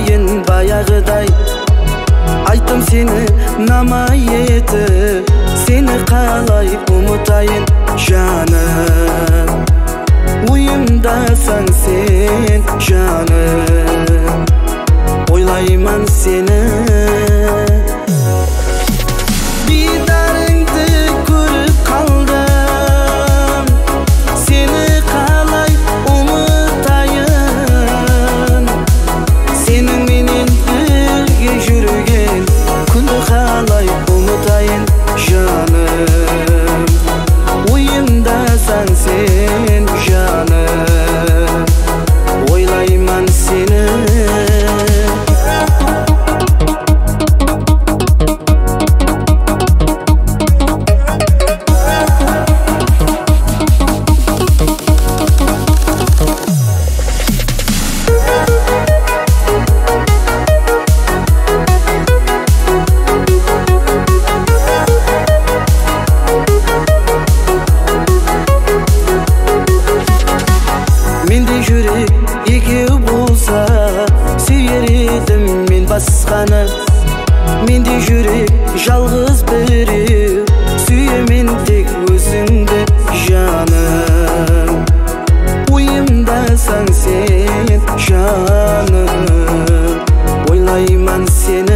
Unutayın bayağıday Aytım seni namay etip Seni kalay unutayın canım Uyumdasan sen canım Oylayman seni Didarыңды көріп қалдым Seni қалай ұмытайын Senin менен бірге жүрген Күнді қалай ұмытайын жаным Ойымдасаң сен жаным Ойлайман сені Менде жүрек екеу болса сүйер едім мен басқаны Менде жүрек жалғыз біреу сүйемен тек өзіңді жаным Ойымдасаң сен жаным Ойлайман сені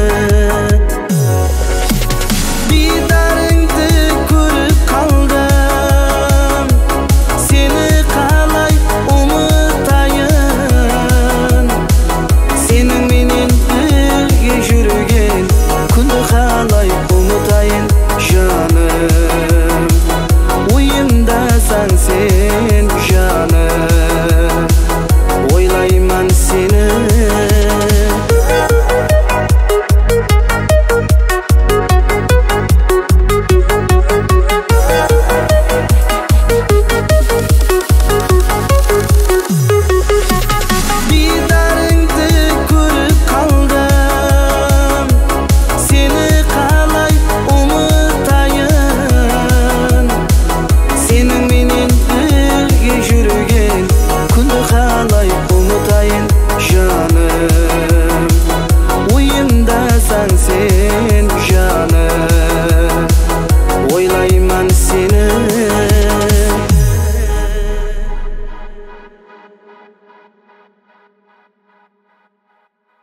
Дидарыңды көріп қалдым Seni қалай ұмытайын Senin менен бірге жүрген Күнді қалай ұмытайын жаным Ойымдасаң сен жаным Ойлайман сені Didarыңды көріп қалдым Seni қалай ұмытайын Senin менен бірге жүрген Күнді қалай ұмытайын жаным Ойымдасаң сен жаным Ойлайман сені